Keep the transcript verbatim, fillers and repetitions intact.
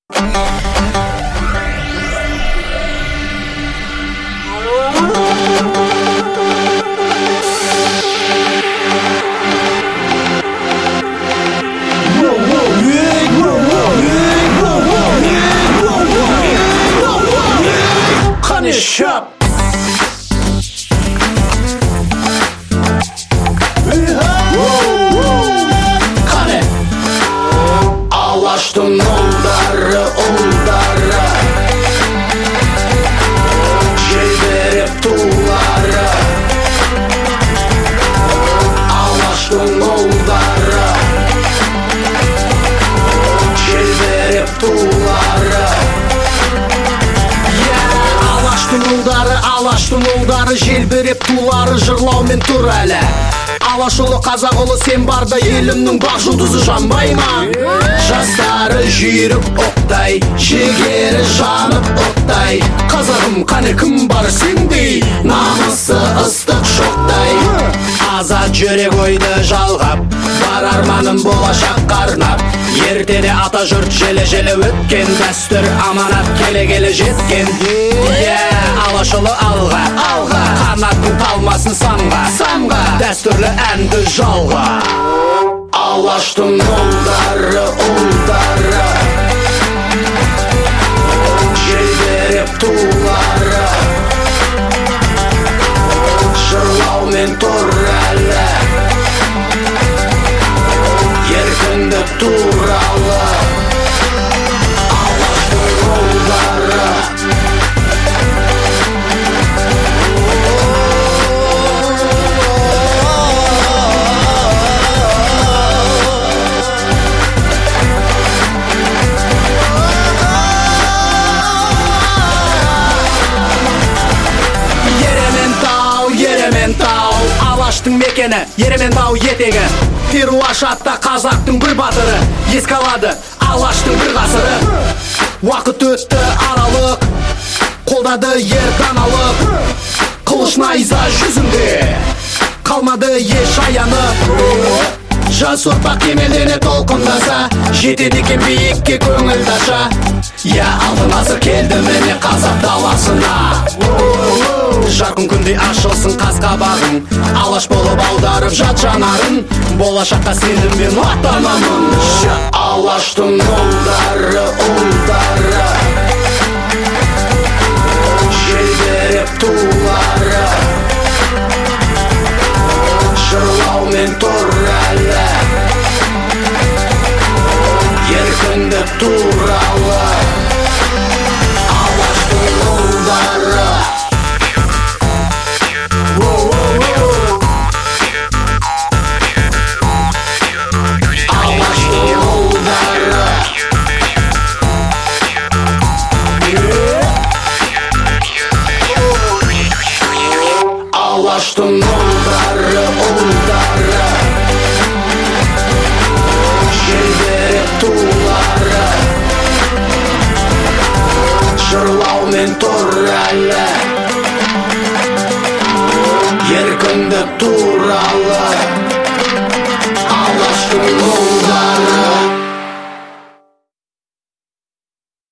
Shop. Kane Ağlaştım oldары, oldары Желбереп тулары Ağlaştım oldары Желбереп тулары Улдары, алаштың улдары, желбіреп тулары жырлаумен тұр әлі. Алаш ұлы, қазақ ұлы, сен барда елімнің бақ жұлдызы жанбай ма? Жастары жүйрік оқтай, жігері жанып оттай. Қазағым, қане кім бар сендей, намысы ыстық шоқтай. Азат жүрек ойды жалғап, бар арманым болашаққа арнап. Ертеде ата жұрт желе-желе өткен, дәстүр аманат келе-келе жеткен. Алаш ұлы алға, алға, қанаттың талмасын самға, самға, дәстүрлі әнді жалға. Алаштың ұлдары, ұлдары желбереп тулары жырлаумен тұр әлі еркіндік туралы. Алаштың ұлдары Алаштың мекені, Ерейментау етегі. Перуаш атта қазақтың бір батыры, ескалады алаштың бір ғасыры. Уақыт өтті аралық, қолдады ер даналық. Қылыш найза жүзінде, қалмады еш аянып. Жас ұрпақ кемелдене толқындаса, жетеді екен биікке көңіл таша. Я алтын ғасыр келді міне қазақ даласына. Жарқын күндей ашылсын қас қабағың, алаш болып аударып жат жанарын. Болашаққа сеніммен аттанамын. Алаштың ұлдары, ұлдары желбереп тулары жырлаумен тұр әлі еркіндік туралы. Алаштың ұлдары Алаштың ұлдары, ұлдары желбереп тулары жырлаумен тұр әлі еркіндік туралы. Алаштың ұлдары